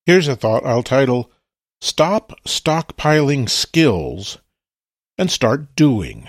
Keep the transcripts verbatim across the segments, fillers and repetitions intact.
Here's a thought I'll title, Stop Stockpiling Skills and Start Doing.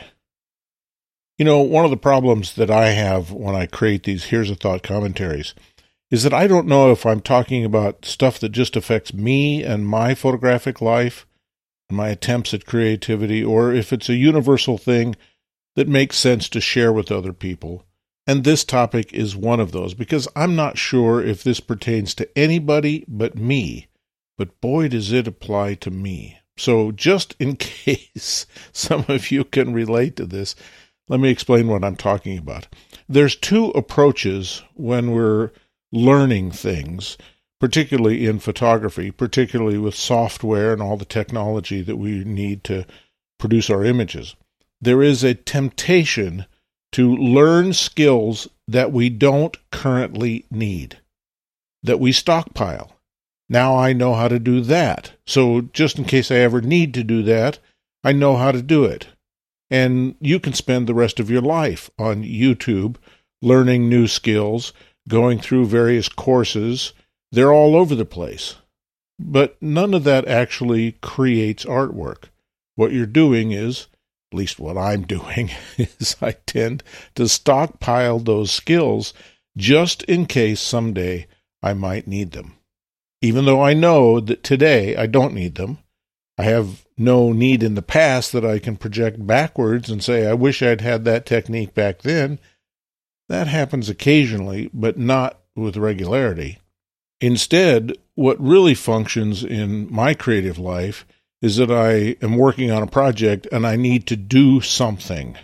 You know, one of the problems that I have when I create these Here's a Thought commentaries is that I don't know if I'm talking about stuff that just affects me and my photographic life, and my attempts at creativity, or if it's a universal thing that makes sense to share with other people. And this topic is one of those, because I'm not sure if this pertains to anybody but me, but boy, does it apply to me. So just in case some of you can relate to this, let me explain what I'm talking about. There's two approaches when we're learning things, particularly in photography, particularly with software and all the technology that we need to produce our images. There is a temptation to learn skills that we don't currently need, that we stockpile. Now I know how to do that. So just in case I ever need to do that, I know how to do it. And you can spend the rest of your life on YouTube learning new skills, going through various courses. They're all over the place. But none of that actually creates artwork. What you're doing is, at least what I'm doing, is I tend to stockpile those skills just in case someday I might need them. Even though I know that today I don't need them, I have no need in the past that I can project backwards and say, I wish I'd had that technique back then. That happens occasionally, but not with regularity. Instead, what really functions in my creative life is that I am working on a project and I need to do something,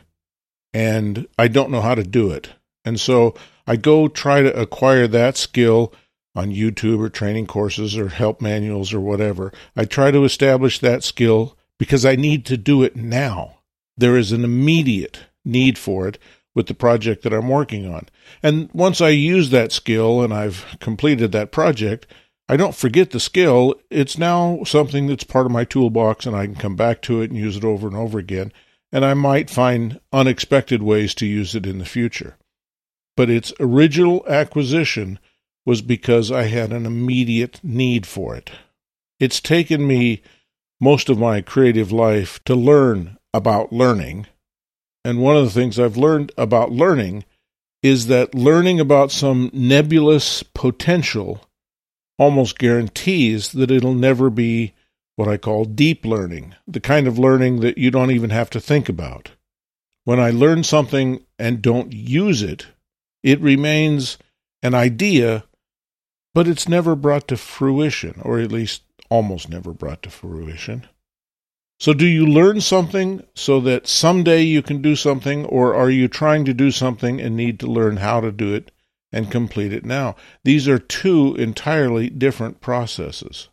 and I don't know how to do it. And so I go try to acquire that skill on YouTube or training courses or help manuals or whatever. I try to establish that skill because I need to do it now. There is an immediate need for it with the project that I'm working on. And once I use that skill and I've completed that project, I don't forget the skill. It's now something that's part of my toolbox, and I can come back to it and use it over and over again. And I might find unexpected ways to use it in the future. But its original acquisition was because I had an immediate need for it. It's taken me most of my creative life to learn about learning. And one of the things I've learned about learning is that learning about some nebulous potential almost guarantees that it'll never be what I call deep learning, the kind of learning that you don't even have to think about. When I learn something and don't use it, it remains an idea, but it's never brought to fruition, or at least almost never brought to fruition. So do you learn something so that someday you can do something, or are you trying to do something and need to learn how to do it and complete it now? These are two entirely different processes.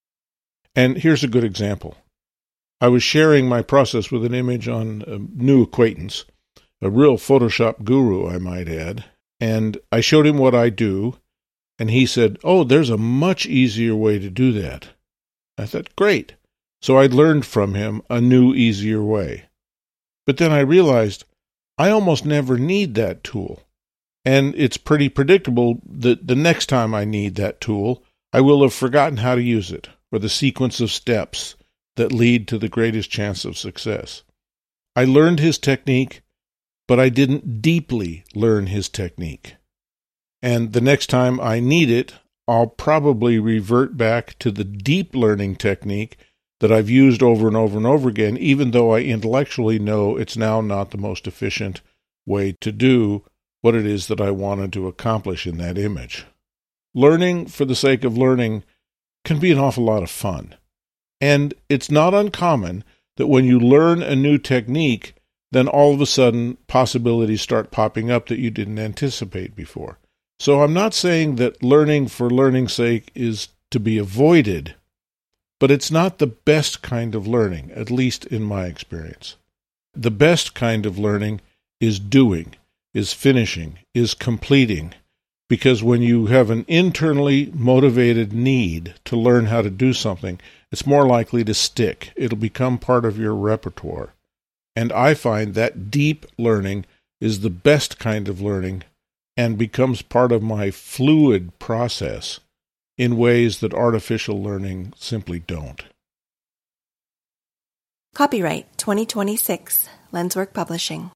And here's a good example. I was sharing my process with an image on a new acquaintance, a real Photoshop guru, I might add, and I showed him what I do, and he said, oh, there's a much easier way to do that. I thought, great. So I learned from him a new, easier way. But then I realized I almost never need that tool. And it's pretty predictable that the next time I need that tool, I will have forgotten how to use it, or the sequence of steps that lead to the greatest chance of success. I learned his technique, but I didn't deeply learn his technique. And the next time I need it, I'll probably revert back to the deep learning technique that I've used over and over and over again, even though I intellectually know it's now not the most efficient way to do what it is that I wanted to accomplish in that image. Learning for the sake of learning can be an awful lot of fun. And it's not uncommon that when you learn a new technique, then all of a sudden possibilities start popping up that you didn't anticipate before. So I'm not saying that learning for learning's sake is to be avoided, but it's not the best kind of learning, at least in my experience. The best kind of learning is doing, is finishing, is completing, because when you have an internally motivated need to learn how to do something, it's more likely to stick. It'll become part of your repertoire. And I find that deep learning is the best kind of learning and becomes part of my fluid process in ways that artificial learning simply don't. Copyright twenty twenty-six, Lenswork Publishing.